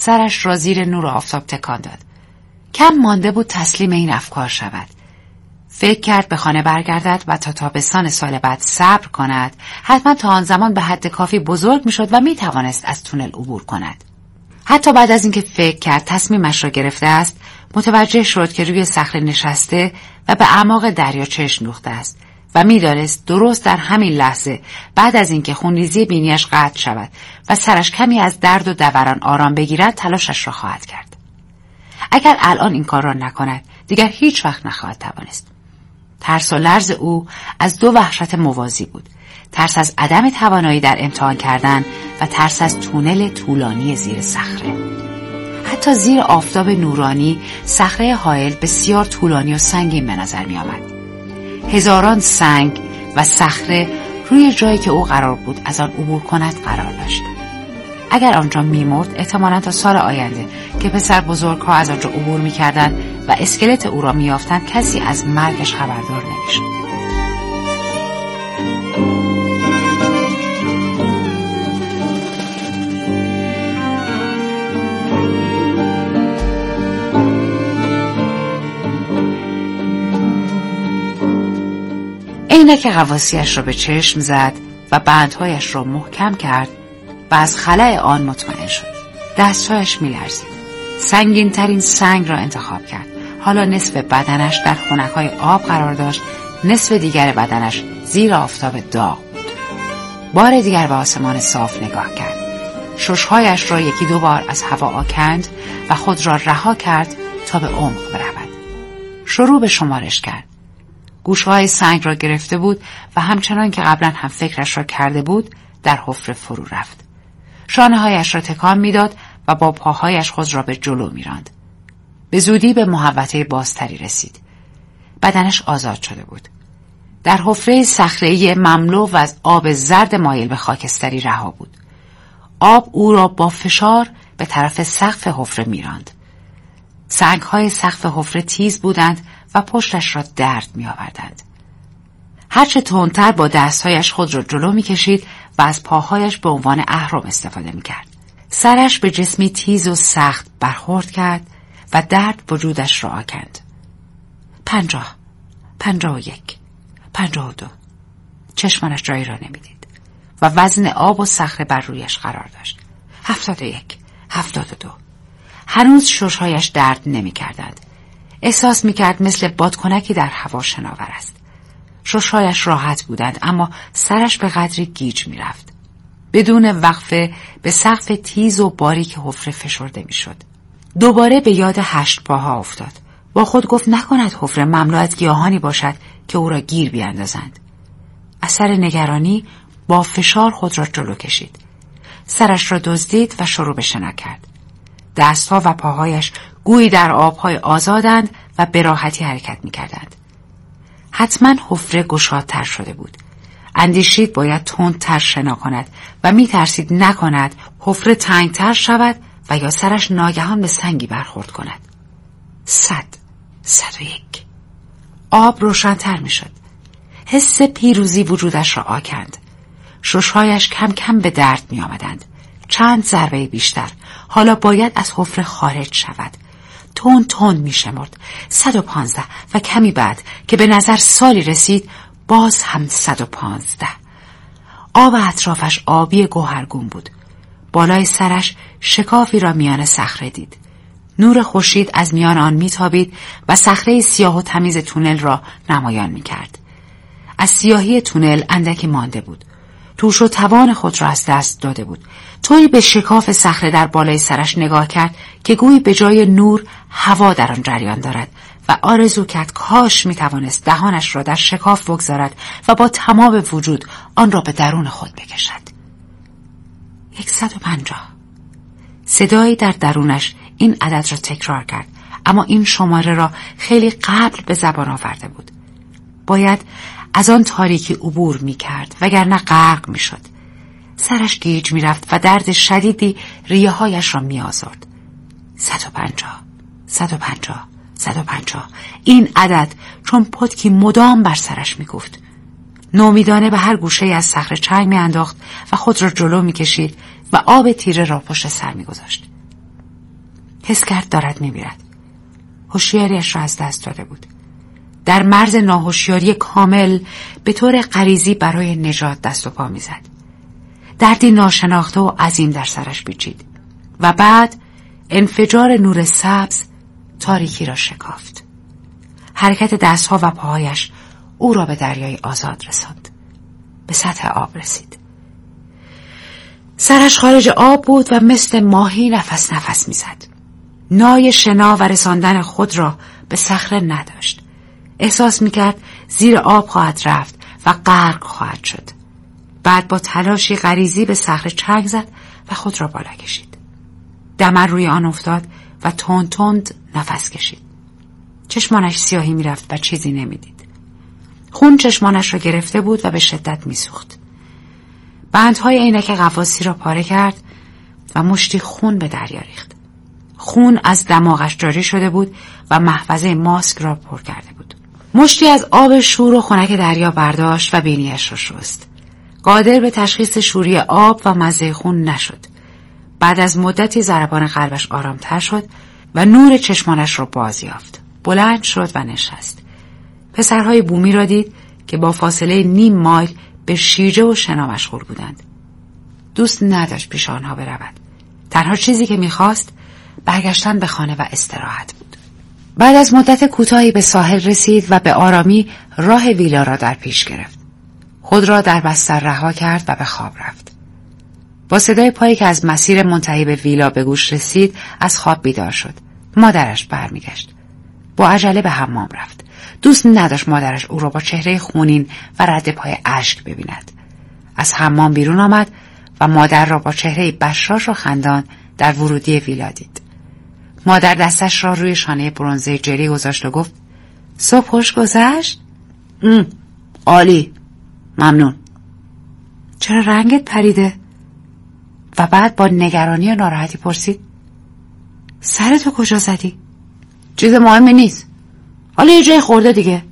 سرش را زیر نور آفتاب تکان داد. کم مانده بود تسلیم این افکار شود. فکر کرد به خانه برگردد و تا تابستان سال بعد صبر کند. حتما تا آن زمان به حد کافی بزرگ میشد و میتوانست از تونل عبور کند. حتی بعد از اینکه فکر کرد تصمیمش را گرفته است، متوجه شد که روی صخره نشسته و به اعماق دریا چشم دوخته است و میدانست درست در همین لحظه بعد از اینکه خونریزی بینیش قطع شود و سرش کمی از درد و دوران آرام بگیرد تلاشش را خواهد کرد. اگر الان این کار را نکند دیگر هیچ وقت نخواهد توانست. ترس و لرز او از دو وحشت موازی بود: ترس از عدم توانایی در امتحان کردن و ترس از تونل طولانی زیر صخره. حتی زیر آفتاب نورانی صخره حائل بسیار طولانی و سنگین به نظر می آمد. هزاران سنگ و صخره روی جایی که او قرار بود از آن عبور کند قرار داشت. اگر آنجا می‌مرد احتمالاً تا سال آینده که پسر بزرگ‌ها از آنجا عبور می‌کردند و اسکلت او را می‌یافتند کسی از مرگش خبردار نمی‌شد. عینک غواصی‌اش را به چشم زد و بندهایش را محکم کرد و از خلأ آن مطمئن شد. دستهایش می‌لرزید. سنگین ترین سنگ را انتخاب کرد. حالا نصف بدنش در خنک‌های آب قرار داشت، نصف دیگر بدنش زیر آفتاب داغ بود. بار دیگر به آسمان صاف نگاه کرد. شش‌هایش را یکی دو بار از هوا آکند و خود را رها کرد تا به عمق برود. شروع به شمارش کرد. گوشه‌های سنگ را گرفته بود و همچنان که قبلا هم فکرش را کرده بود در حفره فرو رفت. شانه‌هایش را تکان می‌داد و با پاهایش خود را به جلو می‌راند. به زودی به محوطه بازتری رسید. بدنش آزاد شده بود. در حفره صخره‌ای مملو و از آب زرد مایل به خاکستری رها بود. آب او را با فشار به طرف سقف حفره می‌راند. سنگ‌های سقف حفره تیز بودند و پشتش را درد می‌آوردند. هرچه تندتر با دستهایش خود را جلو می‌کشید و از پاهایش به عنوان اهرم استفاده می‌کرد. سرش به جسمی تیز و سخت برخورد کرد و درد وجودش را آکند. 50 51 52 چشمانش جایی را نمی‌دید و وزن آب و صخره بر رویش قرار داشت. 71 72 هنوز شش‌هایش درد نمی‌کردند. احساس می‌کرد مثل بادکنکی در هوا شناور است. شش‌هایش راحت بودند اما سرش به قدری گیج می‌رفت. بدون وقفه به سقف تیز و باریک حفره فشرده می‌شد. دوباره به یاد 8 پاها افتاد. با خود گفت نکند حفره مملو از گیاهانی باشد که او را گیر بیاندازند. اثر نگرانی با فشار خود را جلو کشید. سرش را دزدید و شروع به شنا کرد. دستها و پاهایش گویی در آبهای آزادند و به راحتی حرکت می‌کردند. حتما حفره گشادتر شده بود. اندیشید باید تندتر شنا کند و می‌ترسید نکند حفره تنگتر شود و یا سرش ناگهان به سنگی برخورد کند. 100 101 آب روشن‌تر می‌شد. حس پیروزی وجودش را آکند. شش‌هایش کم کم به درد می‌آمدند. چند ضربه بیشتر. حالا باید از حفره خارج شود. تند تند می‌شمرد. 115 و کمی بعد که به نظر سالی رسید باز هم 115. آب اطرافش آبی گوهرگون بود. بالای سرش شکافی را میان صخره دید. نور خورشید از میان آن میتابید و صخره سیاه و تمیز تونل را نمایان میکرد. از سیاهی تونل اندکی مانده بود. توش و توان خود را از دست داده بود. طوری به شکاف صخره در بالای سرش نگاه کرد که گویی به جای نور هوا در آن جریان دارد و آرزو کرد کاش میتوانست دهانش را در شکاف بگذارد و با تمام وجود آن را به درون خود بکشد. 150 صدایی در درونش این عدد را تکرار کرد، اما این شماره را خیلی قبل به زبان آورده بود. باید از آن تاریکی عبور می کرد وگرنه غرق می شد. سرش گیج می رفت و درد شدیدی ریه هایش را می آزرد. 150 150 150 این عدد چون پتکی مدام بر سرش می گفت. نومیدانه به هر گوشه از صخره چنگ می انداخت و خود را جلو می کشید و آب تیره را پشت سر می گذاشت. حس کرد دارد میمیرد. هوشیاریش را از دست داده بود. در مرز ناهوشیاری کامل به طور غریزی برای نجات دست و پا میزد. دردی ناشناخته و عظیم در سرش پیچید و بعد انفجار نور سبز تاریکی را شکافت. حرکت دستها و پاهایش او را به دریای آزاد رساند. به سطح آب رسید. سرش خارج آب بود و مثل ماهی نفس نفس میزد. نای شنا و رساندن خود را به صخره نداشت. احساس میکرد زیر آب خواهد رفت و غرق خواهد شد. بعد با تلاشی غریزی به صخره چنگ زد و خود را بالا کشید. دمر روی آن افتاد و تند تند نفس کشید. چشمانش سیاهی میرفت و چیزی نمیدید. خون چشمانش را گرفته بود و به شدت میسوخت. بندهای عینک غواصی را پاره کرد و مشتی خون به دریا ریخت. خون از دماغش جاری شده بود و محفظه ماسک را پر کرده بود. مشتی از آب شور و خنک دریا برداشت و بینیش را شست. قادر به تشخیص شوری آب و مزه خون نشد. بعد از مدتی ضربان قلبش آرامتر شد و نور چشمانش را باز یافت. بلند شد و نشست. پسرهای بومی را دید که با فاصله نیم مایل به شیرجه و شنا مشغول بودند. دوست نداشت پیش آنها برود. تنها چیزی که می‌خواست برگشتن به خانه و استراحت بود. بعد از مدت کوتاهی به ساحل رسید و به آرامی راه ویلا را در پیش گرفت. خود را در بستر رها کرد و به خواب رفت. با صدای پایی که از مسیر منتهی به ویلا به گوش رسید از خواب بیدار شد. مادرش برمیگشت. با عجله به حمام رفت. دوست نداشت مادرش او را با چهره خونین و رد پای اشک ببیند. از حمام بیرون آمد و مادر را با چهره بشاش و خندان در ورودی ویلا دید. مادر دستش را روی شانه برنزه جری گذاشت و گفت صبح خوش گذشت؟ عالی، ممنون. چرا رنگت پریده؟ و بعد با نگرانی و ناراحتی پرسید سرتو کجا زدی؟ چیز مهمی نیست، حالا یه جای خورده دیگه.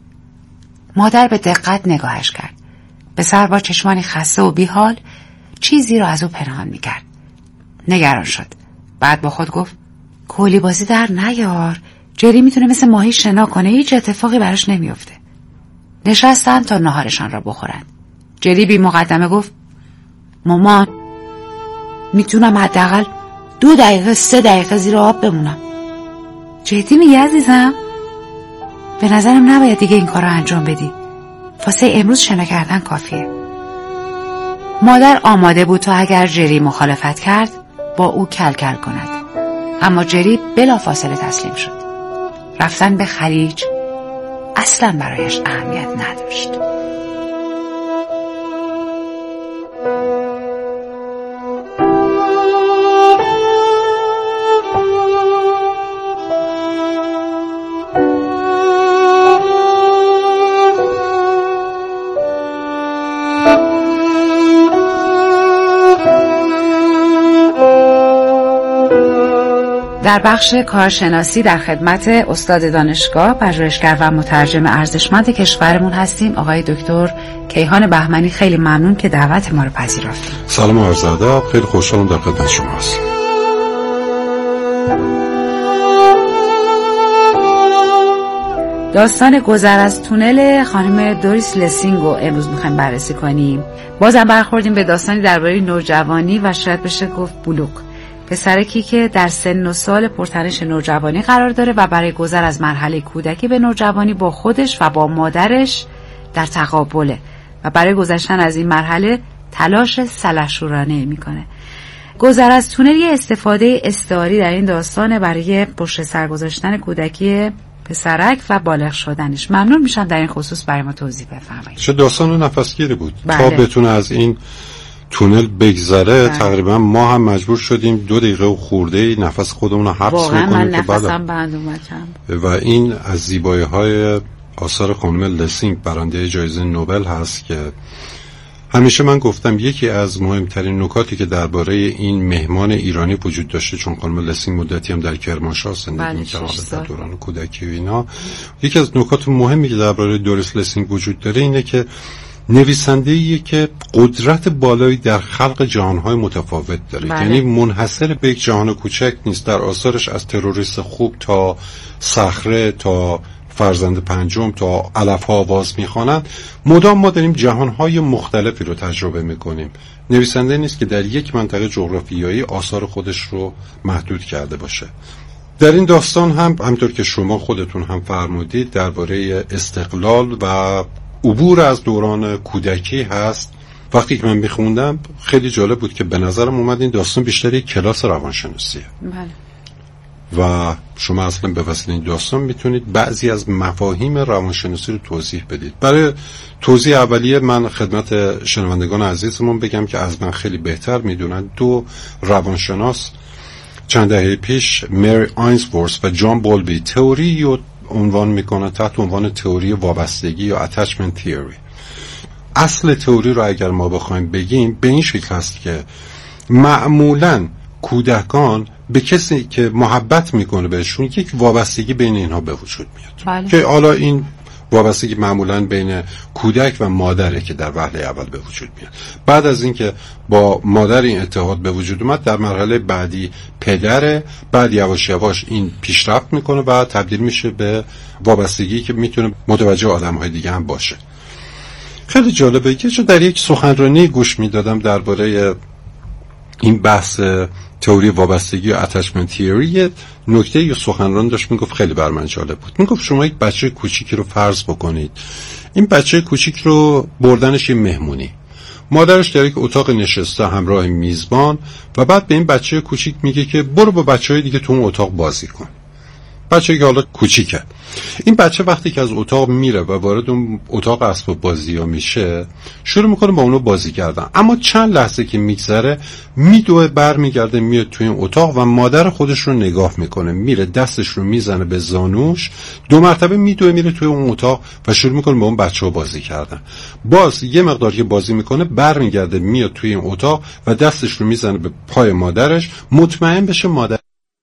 مادر به دقت نگاهش کرد. پسر با چشمانی خسته و بیحال چیزی را از او پنهان میکرد. نگران شد. بعد با خود گفت کولی بازی در نیار. جری میتونه مثل ماهی شنا کنه، هیچ اتفاقی براش نمیفته. نشستن تا ناهارشان را بخورند. جری بی مقدمه گفت مامان میتونم حداقل 2 دقیقه 3 دقیقه زیر آب بمونم. جدی میگی عزیزم؟ به نظرم نباید دیگه این کار رو انجام بدی. واسه امروز شنا کردن کافیه. مادر آماده بود تا اگر جری مخالفت کرد با او کل کل کند. اما جری بلافاصله تسلیم شد. رفتن به خلیج اصلا برایش اهمیت نداشت. در بخش کارشناسی در خدمت استاد دانشگاه، پژوهشگر و مترجم ارزشمند کشورمون هستیم آقای دکتر کیهان بهمنی. خیلی ممنون که دعوت ما رو پذیرفتید. سلام عرض ادب، خیلی خوشحالم در خدمت شما هستم. داستان گذر از تونل خانم دوریس لسینگ رو امروز میخوایم بررسی کنیم. بازم برخوردیم به داستانی درباره نوجوانی و شاید بشه گفت بلوغ. پسرکی که در سن و سال پرتنش نوجوانی قرار داره و برای گذر از مرحله کودکی به نوجوانی با خودش و با مادرش در تقابله و برای گذشتن از این مرحله تلاش سلحشورانه میکنه. گذر از تونل یه استفاده استعاری در این داستانه برای پشت سر گذاشتن کودکی پسرک و بالغ شدنش. ممنون میشم در این خصوص برای ما توضیح بفرمایید. چه داستان نفسگیری بود. تا بتونه از این تونل بگذره تقریبا ما هم مجبور شدیم 2 دقیقه و خورده نفس خودمون رو حبس بکنیم. من نفسم بند اومد. و این از زیبایی‌های آثار خانم لسینگ، برنده جایزه نوبل هست که همیشه من گفتم یکی از مهمترین نکاتی که درباره این مهمان ایرانی وجود داشته، چون خانم لسینگ مدتی هم در کرمانشاه زندگی می‌کرد در دوران کودکی و اینا، یکی از نکات مهمی که درباره دوریس لسینگ وجود داره اینه که نویسنده‌ایه که قدرت بالایی در خلق جهان‌های متفاوت داره. یعنی منحصر به یک جهان کوچک نیست. در آثارش از تروریست خوب تا صخره تا فرزند پنجم تا علف‌ها آواز می‌خوانند، مدام ما داریم جهان‌های مختلفی رو تجربه می‌کنیم. نویسنده نیست که در یک منطقه جغرافیایی آثار خودش رو محدود کرده باشه. در این داستان هم همطور که شما خودتون هم فرمودید درباره استقلال و عبور از دوران کودکی هست. وقتی که من میخوندم خیلی جالب بود که به نظرم اومد این داستان بیشتر یک کلاس روانشناسیه. و شما اصلا به واسطه این داستان میتونید بعضی از مفاهیم روانشناسی رو توضیح بدید. برای توضیح اولیه من خدمت شنوندگان عزیزمون بگم که از من خیلی بهتر میدونن دو روانشناس چند دهه پیش، مری آینزورث و جان بولبی، تئوری رو عنوان میکنن تحت عنوان تئوری وابستگی یا attachment theory. اصل تئوری رو اگر ما بخوایم بگیم به این شکل هست که معمولاً کودکان به کسی که محبت میکنه بهشون یک وابستگی بین اینها به وجود میاد. که حالا این وابستگی معمولاً بین کودک و مادره که در وهله اول به وجود میاد. بعد از اینکه با مادر این اتحاد به وجود اومد، در مرحله بعدی پدره، بعد یواش یواش این پیشرفت میکنه و تبدیل میشه به وابستگی که میتونه متوجه آدم‌های دیگه هم باشه. خیلی جالبه که چون در یک سخنرانی گوش میدادم درباره این بحث تئوری وابستگی و attachment theory، نکته یا سخنران داشت میگفت خیلی بر من جالب بود. میگفت شما یک بچه کوچیکی رو فرض بکنید، این بچه کوچیک رو بردنش یه مهمونی، مادرش در یک اتاق نشسته همراه میزبان و بعد به این بچه کوچیک میگه که برو با بچهای دیگه تو اون اتاق بازی کن. بچه‌ای که حالا کوچیکه، این بچه وقتی که از اتاق میره و وارد اون اتاق اسباب بازی‌ها میشه شروع میکنه با اونو بازی کردن، اما چند لحظه که میگذره میدوه برمیگرده میاد توی این اتاق و مادر خودش رو نگاه میکنه، میره دستش رو میزنه به زانوش، 2 مرتبه میدوه میره توی اون اتاق و شروع میکنه با اون بچه‌ها بازی کردن. باز یه مقدار که بازی میکنه برمیگرده میاد توی این اتاق و دستش رو میزنه به پای مادرش، مطمئن بشه مادر.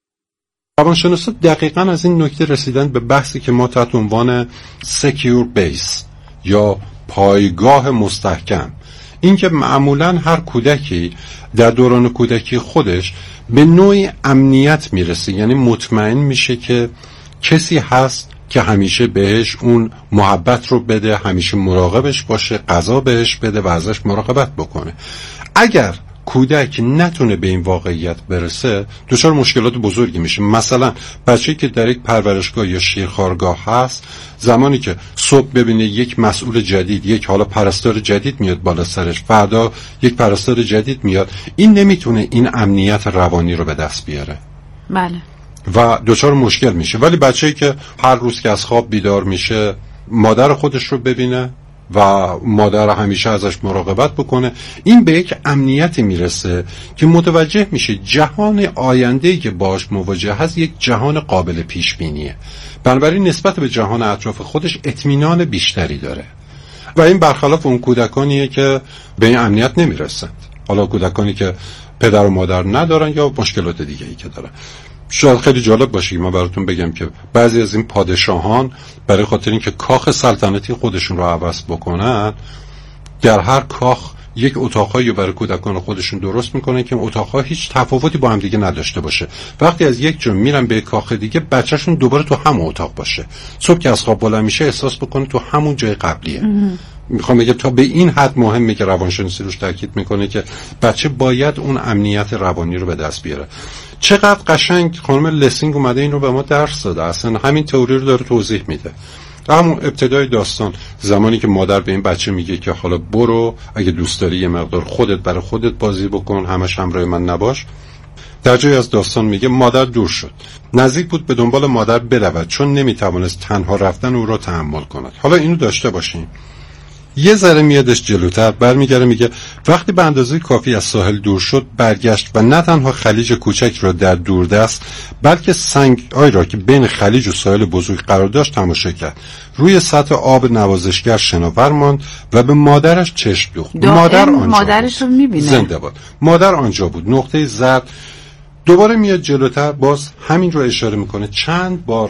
روانشناسا دقیقاً از این نکته رسیدن به بحثی که ما تحت عنوان secure base یا پایگاه مستحکم، این که معمولاً هر کودکی در دوران کودکی خودش به نوعی امنیت میرسه، یعنی مطمئن میشه که کسی هست که همیشه بهش اون محبت رو بده، همیشه مراقبش باشه، غذا بهش بده و ازش مراقبت بکنه. اگر کودک نتونه به این واقعیت برسه دچار مشکلات بزرگی میشه. مثلا بچه‌ای که در یک پرورشگاه یا شیرخوارگاه هست، زمانی که صبح ببینه یک مسئول جدید، یک حالا پرستار جدید میاد بالا سرش، فردا یک پرستار جدید میاد، این نمیتونه این امنیت روانی رو به دست بیاره. بله. و دچار مشکل میشه. ولی بچه‌ای که هر روز که از خواب بیدار میشه مادر خودش رو ببینه و مادر همیشه ازش مراقبت بکنه، این به یک امنیتی میرسه که متوجه میشه جهان آینده‌ای که باش مواجه هست یک جهان قابل پیش بینیه، بنابراین نسبت به جهان اطراف خودش اطمینان بیشتری داره. و این برخلاف اون کودکانیه که به این امنیت نمیرسند، حالا کودکانی که پدر و مادر ندارن یا مشکلات دیگه‌ای که دارن. شاید خیلی جالب باشه که من براتون بگم که بعضی از این پادشاهان برای خاطر اینکه کاخ سلطنتی خودشون رو عوض بکنن، در هر کاخ یک اتاقایی برای کودکان خودشون درست میکنن که اتاقها هیچ تفاوتی با هم دیگه نداشته باشه. وقتی از یک جا میرن به کاخ دیگه، بچه‌شون دوباره تو همون اتاق باشه. صبح که از خواب بلند میشه احساس بکنه تو همون جای قبلیه. میخوام بگم تا به این حد مهمه که روانشناسی روش تاکید میکنه که بچه باید اون امنیت روانی رو به دست بیاره. چقدر قشنگ خانم لسینگ اومده این رو به ما درس داده، اصلا همین تئوری رو داره توضیح میده. همون ابتدای داستان، زمانی که مادر به این بچه میگه که حالا برو اگه دوست داری یه مقدار خودت برای خودت بازی بکن، همش همراه من نباش، در جایی از داستان میگه مادر دور شد، نزدیک بود به دنبال مادر برود چون نمیتوانست تنها رفتن او را تحمل کند. حالا اینو داشته باشین. یه ذره میادش جلوتر، برمیگره میگه وقتی به اندازه کافی از ساحل دور شد برگشت و نه تنها خلیج کوچک را در دوردست بلکه سنگ‌هایی را که بین خلیج و ساحل بزرگ قرار داشت تماشا کرد. روی سطح آب نوازشگر شناور ماند و به مادرش چشم دوخت. مادر آنجا مادرش رو میبینه. زنده باد. مادر آنجا بود. نقطه زرد. دوباره میاد جلوتر، باز همین رو اشاره میکنه. چند بار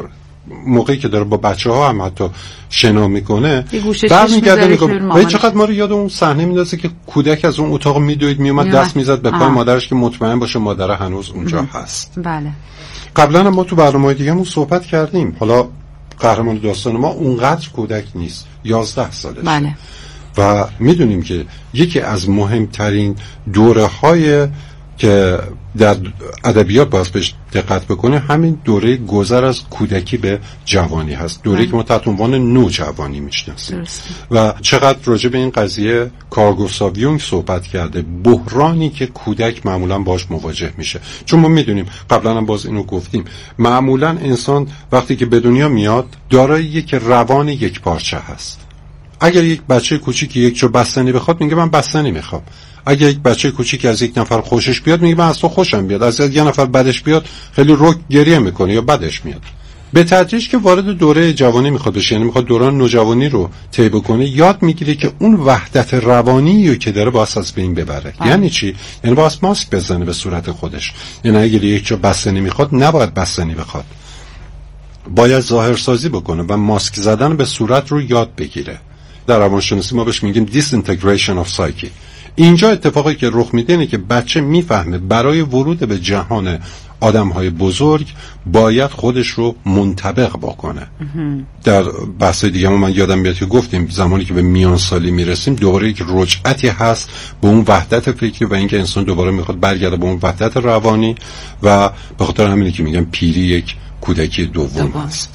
موقعی که داره با بچه‌ها هم حتی شنا میکنه برمیگرده میگه چقدر ما رو یاد اون صحنه میندازه که کودک از اون اتاق میدوید میومد دست میزد به پای مادرش که مطمئن باشه مادر هنوز اونجا هست. بله. قبلا ما تو برنامه‌های دیگه‌مون صحبت کردیم، حالا قهرمان داستان ما اونقدر کودک نیست، 11 سالشه. بله. و میدونیم که یکی از مهمترین دوره‌های که در ادبیات باید بهش دقت بکنه همین دوره گذر از کودکی به جوانی هست، دوره‌ای که ما تحت عنوان نوجوانی میشناسیم. و چقدر راجع به این قضیه کارل گوستاو یونگ صحبت کرده، بحرانی که کودک معمولا باش مواجه میشه. چون ما میدونیم، قبلا هم باز اینو گفتیم، معمولا انسان وقتی که به دنیا میاد دارای یک روان یک پارچه هست. اگر یک بچه کوچیکی یک جو بستنی بخواد میگه من بستنی میخوام. اگر یک بچه کوچیک از یک نفر خوشش بیاد میگه من از تو خوشم بیاد. از یک نفر بدش بیاد خیلی رک گریه میکنه یا بدش میاد. به تدریج که وارد دوره جوانی میخواد بشه، یعنی میخواد دوران نوجوانی رو طی بکنه، یاد میگیره که اون وحدت روانی که داره باید از بین ببره. یعنی چی؟ یعنی باید ماسک بزنه به صورت خودش. یعنی اگر یک جو بستنی میخواد نباید بستنی بخواد، باید ظاهرسازی بکنه و ماسک زدن به صورت رو یاد بگیره. در روانشناسی ما بهش میگیم disintegration of psyche. اینجا اتفاقی که رخ میده اینه که بچه میفهمه برای ورود به جهان آدم‌های بزرگ باید خودش رو منطبق بکنه. در بحث دیگه من یادم میاد که گفتیم زمانی که به میان سالی میرسیم دوباره یک رجعتی هست به اون وحدت فکری و اینکه انسان دوباره میخواد برگرده به اون وحدت روانی و به خاطر همینه که میگم پیری یک کودکی دوم هست.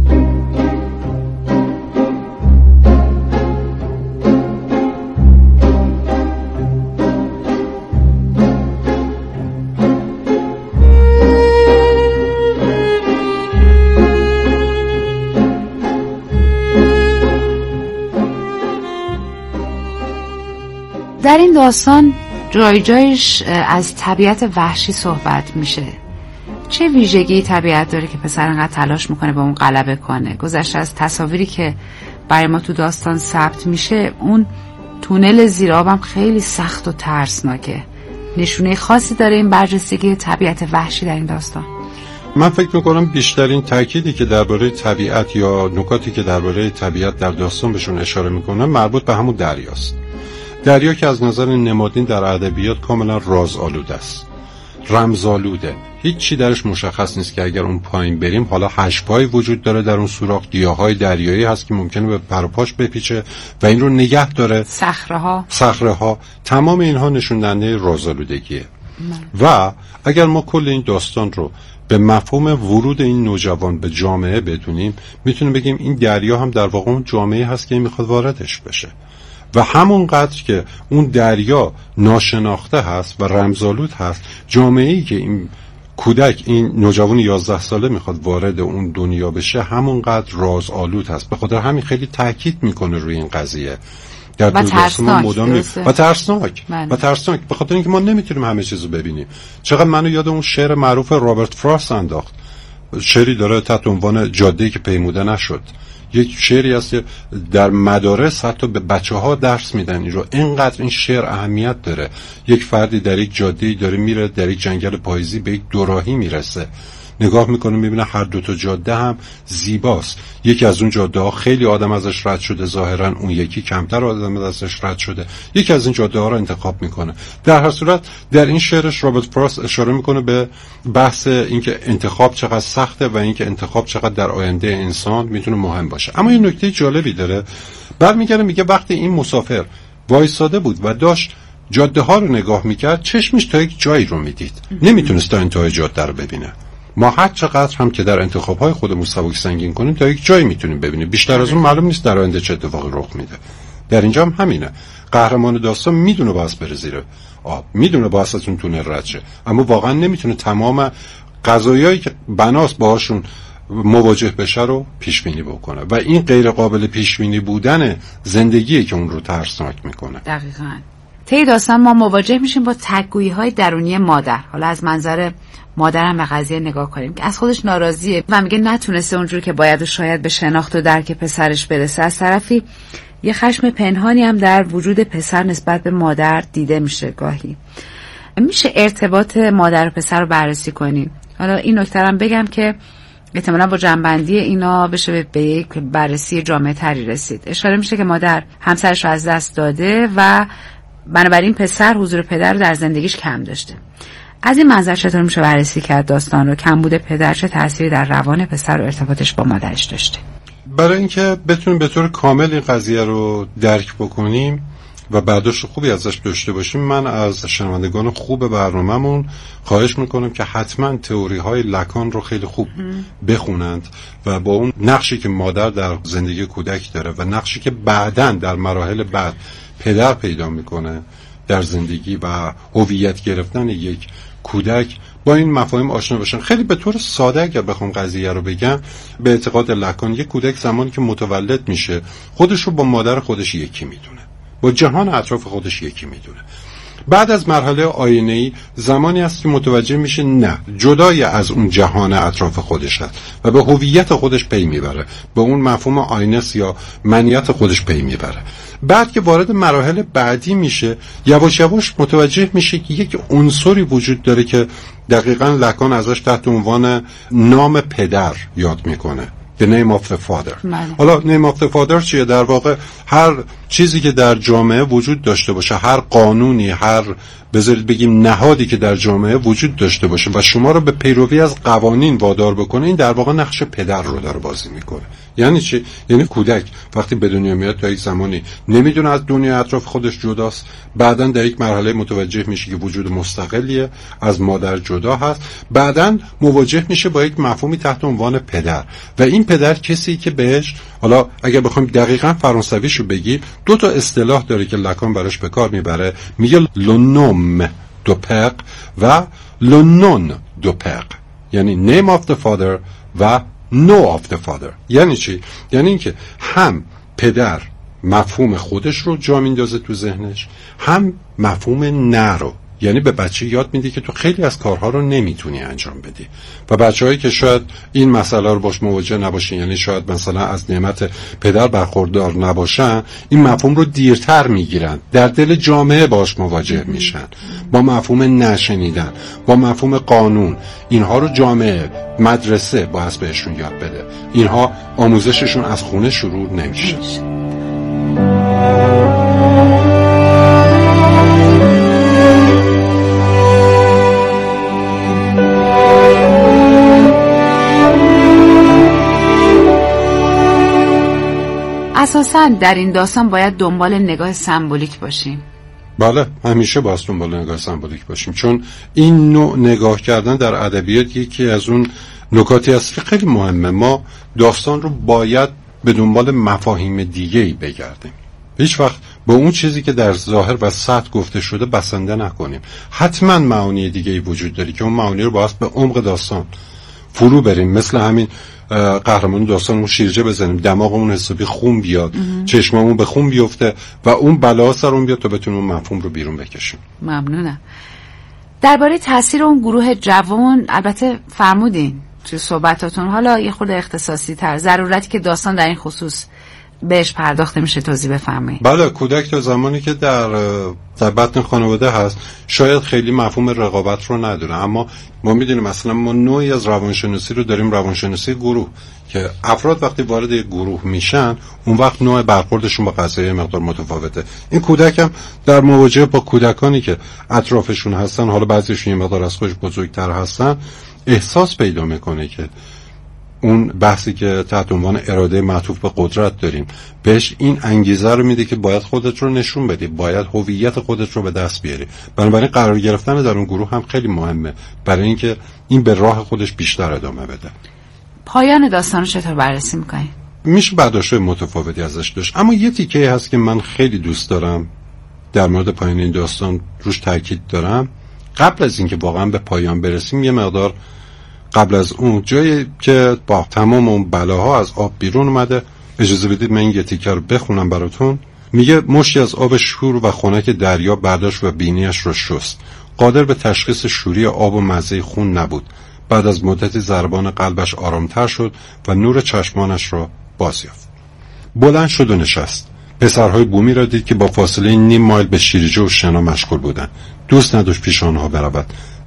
در این داستان جای جایش از طبیعت وحشی صحبت میشه. چه ویژگی طبیعت داره که پسر انقدر تلاش میکنه با اون غلبه کنه؟ گذشته از تصاویری که برای ما تو داستان ثبت میشه، اون تونل زیر آبم خیلی سخت و ترسناکه. نشونه خاصی داره این برجستگی طبیعت وحشی در این داستان؟ من فکر میکنم بیشترین تأکیدی که درباره طبیعت یا نکاتی که درباره طبیعت در داستان بهشون اشاره میکنه مربوط به همون دریاست. دریا که از نظر نمادین در ادبیات کاملا رازآلود است، رمزآلوده، هیچ چی درش مشخص نیست که اگر اون پایین بریم، حالا هشت‌پایی وجود داره در اون سوراخ، گیاهای دریایی هست که ممکنه به پر و پاش بپیچه و این رو نگه داره، صخره‌ها، تمام اینها نشون دهنده رازآلودگیه. و اگر ما کل این داستان رو به مفهوم ورود این نوجوان به جامعه بدونیم، میتونیم بگیم این دریا هم در واقع اون جامعه هست که این میخواد واردش بشه. و همون قدر که اون دریا ناشناخته هست و رمزآلود هست، جامعه‌ای که این کودک، این نوجوان 11 ساله میخواد وارد اون دنیا بشه، همون قدر رازآلود هست. به خاطر همین خیلی تاکید میکنه روی این قضیه. در و ترسناک به خاطر اینکه ما نمیتونیم همه چیزو ببینیم. چقدر منو یاد اون شعر معروف رابرت فراست انداخت. شعری داره تحت عنوان جاده‌ای که پیموده نشد. یک شعری هست که در مدارس حتی به بچه‌ها درس میدن این رو، اینقدر این شعر اهمیت داره. یک فردی در یک جاده‌ای داره میره، در یک جنگل پاییزی به یک دوراهی میرسه، نگاه میکنه میبینه هر دو تا جاده هم زیباست. یکی از اون جاده ها خیلی آدم ازش رد شده ظاهرا، اون یکی کمتر آدم ازش رد شده، یکی از این جاده ها رو انتخاب میکنه. در هر صورت در این شعرش رابرت فراست اشاره میکنه به بحث اینکه انتخاب چقدر سخته و اینکه انتخاب چقدر در آینده انسان میتونه مهم باشه. اما این نکته جالبی داره، برمیگره میگه وقتی این مسافر وایساده بود و داشت جاده ها رو نگاه میکرد، چشمش تا یک جایی رو میدید، نمیتونست تا انتهای جاده رو ببینه. ما هر چقدر هم که در انتخاب‌های خودمون سبک سنگین کنیم تا یک جایی میتونیم ببینیم، بیشتر از اون معلوم نیست در آینده چه اتفاقی رخ میده. در اینجا هم همینه، قهرمان داستان میدونه باز بره زیر آب، میدونه باز از اون تونل رد شه، اما واقعا نمیتونه تمام قضایایی که بناس باهاشون مواجه بشه رو پیش بینی بکنه و این غیر قابل پیش بینی بودن زندگیه که اون رو ترسناک میکنه. دقیقاً. طی داستان ما مواجه میشیم با تک‌گویی‌های درونی مادر. حالا از منظر مادرم به قضیه نگاه کنیم که از خودش ناراضیه و میگه نتونسته اونجور که باید و شاید به شناخت و درک پسرش برسه. از طرفی یه خشم پنهانی هم در وجود پسر نسبت به مادر دیده میشه. گاهی میشه ارتباط مادر و پسر رو بررسی کنیم. حالا این نکته هم بگم که احتمالا با جنبندی اینا بشه به یک بررسی جامع تری رسید. اشاره میشه که مادر همسرش رو از دست داده و بنابراین پسر حضور پدر رو در زندگیش کم داشته. از این منظر چطور میشه بررسی کرد داستان رو؟ کمبود پدر چه تأثیری در روان پسر و ارتباطش با مادرش داشته؟ برای اینکه بتونیم به طور کامل این قضیه رو درک بکنیم و برداشت خوبی ازش داشته باشیم، من از شنوندگان خوب برنامه‌مون خواهش میکنم که حتما تئوری های لکان رو خیلی خوب بخونند و با اون نقشی که مادر در زندگی کودک داره و نقشی که بعداً در مراحل بعد پدر پیدا میکنه در زندگی و هویت گرفتن یک کودک، با این مفاهیم آشنا بشن. خیلی به طور ساده اگر بخوام قضیه رو بگم، به اعتقاد لکان یک کودک زمانی که متولد میشه خودش رو با مادر خودش یکی میدونه، با جهان اطراف خودش یکی میدونه. بعد از مرحله آینه‌ای زمانی است که متوجه میشه نه، جدای از اون جهان اطراف خودش هست و به هویت خودش پی میبره، به اون مفهوم آینس یا منیت خودش پی میبره. بعد که وارد مراحل بعدی میشه، یواش یواش متوجه میشه که یک عنصری وجود داره که دقیقاً لکان ازش تحت عنوان نام پدر یاد میکنه، The name of the father. حالا name of the father چیه؟ در واقع هر چیزی که در جامعه وجود داشته باشه، هر قانونی، هر بذارید بگیم نهادی که در جامعه وجود داشته باشه و شما رو به پیروی از قوانین وادار بکنه، این در واقع نقش پدر رو داره بازی میکنه. یعنی چی؟ یعنی کودک وقتی به دنیا میاد تا یک زمانی نمیدونه از دنیا اطراف خودش جداست، بعداً در یک مرحله متوجه میشه که وجود مستقلیه، از مادر جدا هست، بعداً مواجه میشه با یک مفهومی تحت عنوان پدر و این پدر کسی که بهش، حالا اگر بخوایم دقیقاً فرانسویشو بگی، دو تا اصطلاح داره که لکان براش به کار میبره، میگه لونوم دو پق و لونون دو پق، یعنی name of the father و know of the father. یعنی چی؟ یعنی اینکه هم پدر مفهوم خودش رو جا میندازه تو ذهنش، هم مفهوم نه رو، یعنی به بچه یاد میده که تو خیلی از کارها رو نمیتونی انجام بدی و بچه‌هایی که شاید این مسئله رو باش مواجه نباشن، یعنی شاید مثلا از نعمت پدر برخوردار نباشن، این مفهوم رو دیرتر میگیرن، در دل جامعه باش مواجه میشن با مفهوم نشنیدن، با مفهوم قانون. اینها رو جامعه، مدرسه باید بهشون یاد بده، اینها آموزششون از خونه شروع نمیشه. اساساً در این داستان باید دنبال نگاه سمبولیک باشیم. بله، همیشه باید دنبال نگاه سمبولیک باشیم، چون این نوع نگاه کردن در ادبیات یکی از اون نکاتی است که خیلی مهمه. ما داستان رو باید به دنبال مفاهیم دیگه‌ای بگردیم، هیچ وقت با اون چیزی که در ظاهر و سطح گفته شده بسنده نکنیم. حتما معانی دیگه‌ای وجود داره که اون معانی رو باید به عمق داستان فرو بریم، مثل همین قهرمان داستانمون شیرجه بزنیم، دماغمون حسابی خون بیاد، چشمامون به خون بیفته و اون بلا سرمون بیاد تا بتونیم اون مفهوم رو بیرون بکشیم. ممنونم. درباره تاثیر اون گروه جوان البته فرمودین توی صحبتاتون، حالا یه خورده اختصاصی تر ضرورتی که داستان در این خصوص بهش پرداخته میشه توضیح بفرمایید. بله، کودک تا زمانی که در بطن خانواده هست شاید خیلی مفهوم رقابت رو نداره، اما ما میدونیم مثلا ما نوعی از روانشناسی رو داریم، روانشناسی گروه، که افراد وقتی وارد یک گروه میشن اون وقت نوع برخوردشون با قضیه مقدار متفاوته. این کودک هم در مواجهه با کودکانی که اطرافشون هستن، حالا بعضیشون یه مقدار از خودش بزرگتر هستن، احساس پیدا میکنه که اون بحثی که تحت عنوان اراده معطوف به قدرت داریم بهش این انگیزه رو میده که باید خودت رو نشون بدی، باید هویت خودت رو به دست بیاری. بنابراین قرار گرفتن در اون گروه هم خیلی مهمه برای اینکه این به راه خودش بیشتر ادامه بده. پایان داستان رو چطور بررسی میکنی؟ میشه برداشت‌های متفاوتی ازش داشت، اما یه تیکه هست که من خیلی دوست دارم در مورد پایان این داستان روش تاکید دارم. قبل از اینکه واقعا به پایان برسیم یه مقدار قبل از اون، جایی که با تمام اون بلاها از آب بیرون اومده، اجازه بدید من این یه تیکه رو بخونم براتون. میگه مشتی از آب شور و خنک دریا برداشت و بینیش رو شست. قادر به تشخیص شوری آب و مزه خون نبود. بعد از مدتی ضربان قلبش آرامتر شد و نور چشمانش را باز یافت. بلند شد و نشست. پسرهای بومی را دید که با فاصله 0.5 مایل به شیرجه و شنا مشغول بودند. دوست نداشت پیش آنها برود.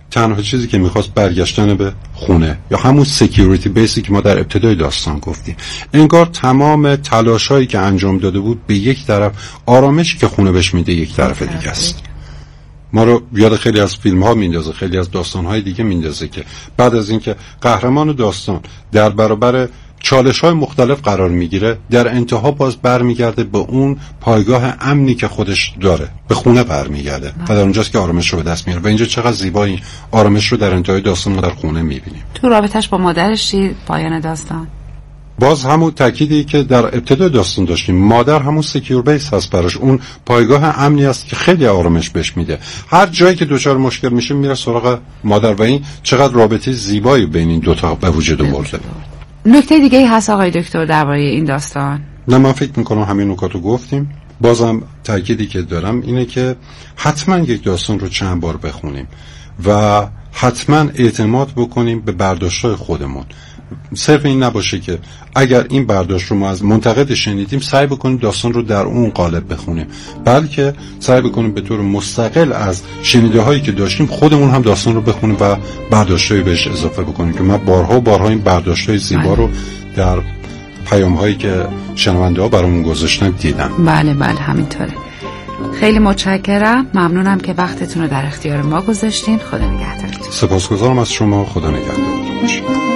تنها چیزی که میخواست برگشتن به خونه یا همون سکیوریتی بیسی که ما در ابتدای داستان گفتیم. انگار تمام تلاشایی که انجام داده بود به یک طرف، آرامشی که خونه بهش میده یک طرف دیگه است. ما رو یاد خیلی از فیلم ها میندازه، خیلی از داستان های دیگه میندازه که بعد از اینکه قهرمان داستان در برابر چالش های مختلف قرار میگیره، در انتها باز برمیگرده به اون پایگاه امنی که خودش داره، به خونه برمیگرده و در اونجاست که آرامش رو به دست میاره. و اینجا چقدر زیبایی آرامش رو در انتهای داستان ما در خونه میبینیم. تو رابطش با مادرش چی پایان داستان؟ باز همون تأکیدی که در ابتدای داستان داشتیم، مادر همون سکیور بیس هست براش، اون پایگاه امنی است که خیلی آرامش بهش میده. هر جایی که دچار مشکل میشه میره سراغ مادر و این چقدر رابطه زیبایی بین این دو تا به وجود آورده. نکته دیگه ای هست آقای دکتر درباره این داستان؟ نه، من فکر میکنم همین نکاتو گفتیم. بازم تأکیدی که دارم اینه که حتما یک داستان رو چند بار بخونیم و حتما اعتماد بکنیم به برداشت‌های خودمون. صرف این نباشه که اگر این برداشت رو ما از منتقد شنیدیم سعی بکنیم داستان رو در اون قالب بخونیم، بلکه سعی بکنیم به طور مستقل از شنیده هایی که داشتیم خودمون هم داستان رو بخونیم و برداشت‌هایی بهش اضافه بکنیم. که من بارها این برداشت‌های زیبا رو در پیام هایی که شنونده ها برامون گذاشتن دیدم. بله همینطوره. خیلی متشکرم، ممنونم که وقتتون رو در اختیار ما گذاشتین. خدا نگهدارتون. سپاسگزارم از شما. خدا نگهدارتون باشید.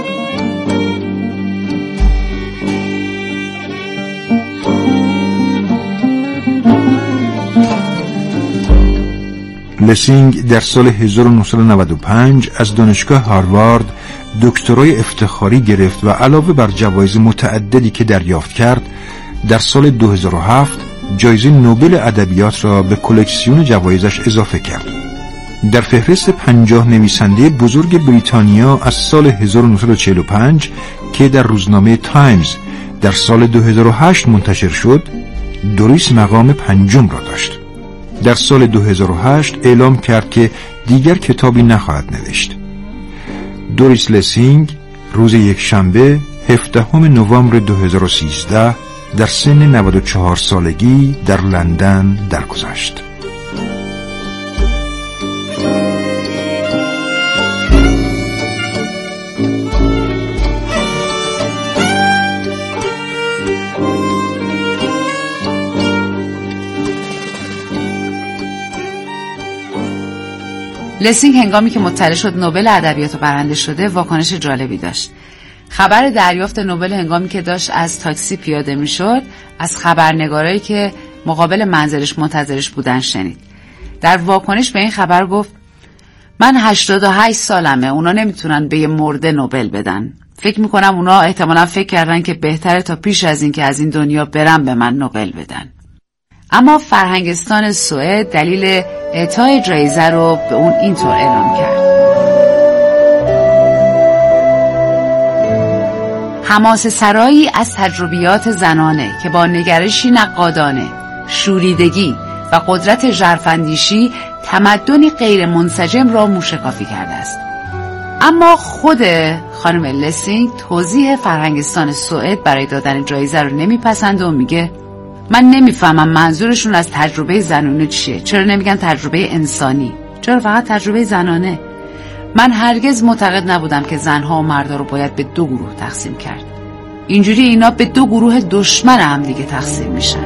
لسینگ در سال 1995 از دانشگاه هاروارد دکترای افتخاری گرفت و علاوه بر جوایز متعددی که دریافت کرد، در سال 2007 جایزه نوبل ادبیات را به کلکسیون جوایزش اضافه کرد. در فهرست 50 نویسنده بزرگ بریتانیا از سال 1945 که در روزنامه تایمز در سال 2008 منتشر شد، دوریس مقام 5 را داشت. در سال 2008 اعلام کرد که دیگر کتابی نخواهد نوشت. دوریس لسینگ روز یکشنبه 17 نوامبر 2013 در سن 94 سالگی در لندن درگذشت. لسینگ هنگامی که مطلع شد نوبل ادبیات برنده شده واکنش جالبی داشت. خبر دریافت نوبل هنگامی که داشت از تاکسی پیاده میشد از خبرنگارایی که مقابل منزلش منتظرش بودن شنید. در واکنش به این خبر گفت من 88 سالمه، اونا نمیتونن به یه مرده نوبل بدن. فکر میکنم اونا احتمالاً فکر کردن که بهتره تا پیش از این که از این دنیا برم به من نوبل بدن. اما فرهنگستان سوئد دلیل اعطای جایزه رو به اون اینطور اعلام کرد: حماسه سرایی از تجربیات زنانه که با نگرشی نقادانه، شوریدگی و قدرت ژرفاندیشی تمدنی غیر منسجم را موشکافی کرده است. اما خود خانم لسینگ توضیح فرهنگستان سوئد برای دادن جایزه رو نمیپسنده و میگه من نمیفهمم منظورشون از تجربه زنانه چیه. چرا نمیگن تجربه انسانی؟ چرا فقط تجربه زنانه؟ من هرگز معتقد نبودم که زنها و مردا رو باید به 2 گروه تقسیم کرد. اینجوری اینا به 2 گروه دشمن هم دیگه تقسیم میشن.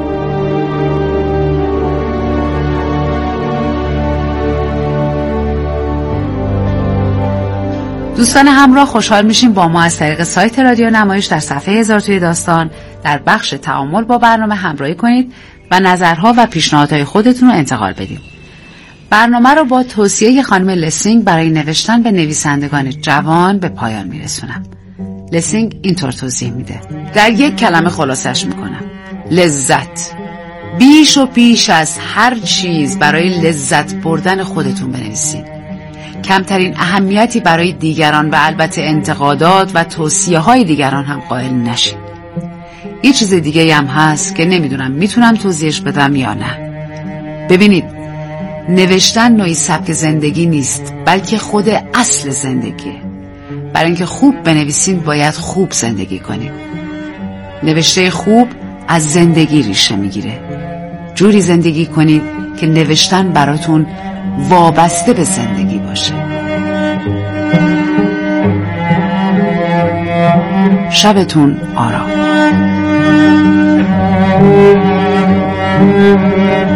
دوستان همراه، خوشحال میشیم با ما از طریق سایت رادیو نمایش در صفحه 1000 توی داستان در بخش تعامل با برنامه همراهی کنید و نظرها و پیشنهادهای خودتون رو انتقال بدید. برنامه رو با توصیه خانم لسینگ برای نوشتن به نویسندگان جوان به پایان میرسونم. لسینگ اینطور توضیح میده: در یک کلمه خلاصش میکنم: لذت. بیش و بیش از هر چیز برای لذت بردن خودتون بنویسید. کمترین اهمیتی برای دیگران و البته انتقادات و توصیه های دیگران هم قائل نشید. یه چیز دیگه هم هست که نمیدونم میتونم توضیحش بدم یا نه. ببینید، نوشتن نوعی سبک زندگی نیست، بلکه خود اصل زندگیه. برای اینکه خوب بنویسین باید خوب زندگی کنید. نوشته خوب از زندگی ریشه میگیره. جوری زندگی کنید که نوشتن براتون وابسته به زندگی باشه. شبتون آرام.